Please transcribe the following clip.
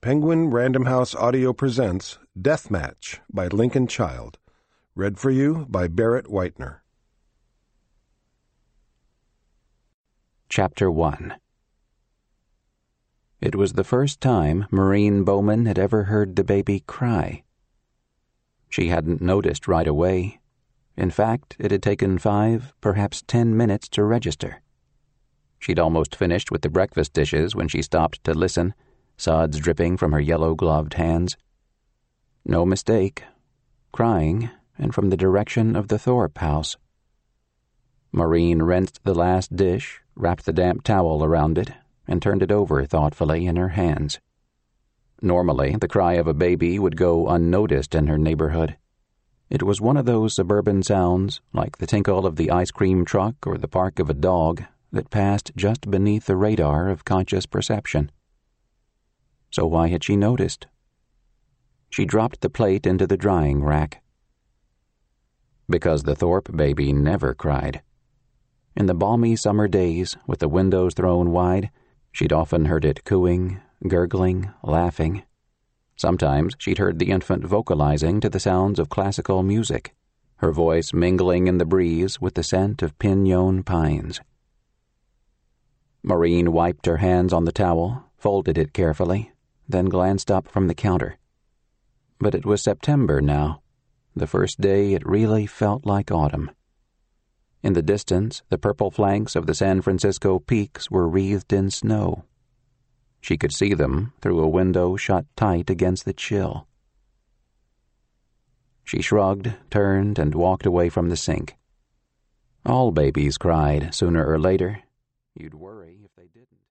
Penguin Random House Audio presents Deathmatch by Lincoln Child. Read for you by Barrett Whitener. Chapter 1. It was the first time Maureen Bowman had ever heard the baby cry. She hadn't noticed right away. In fact, it had taken 5, perhaps 10 minutes to register. She'd almost finished with the breakfast dishes when she stopped to listen, suds dripping from her yellow-gloved hands. No mistake. Crying, and from the direction of the Thorpe house. Maureen rinsed the last dish, wrapped the damp towel around it, and turned it over thoughtfully in her hands. Normally, the cry of a baby would go unnoticed in her neighborhood. It was one of those suburban sounds, like the tinkle of the ice cream truck or the bark of a dog, that passed just beneath the radar of conscious perception. So why had she noticed? She dropped the plate into the drying rack. Because the Thorpe baby never cried. In the balmy summer days, with the windows thrown wide, she'd often heard it cooing, gurgling, laughing. Sometimes she'd heard the infant vocalizing to the sounds of classical music, her voice mingling in the breeze with the scent of pinon pines. Maureen wiped her hands on the towel, folded it carefully, then glanced up from the counter. But it was September now, the first day it really felt like autumn. In the distance, the purple flanks of the San Francisco peaks were wreathed in snow. She could see them through a window shut tight against the chill. She shrugged, turned, and walked away from the sink. All babies cried sooner or later. You'd worry if they didn't.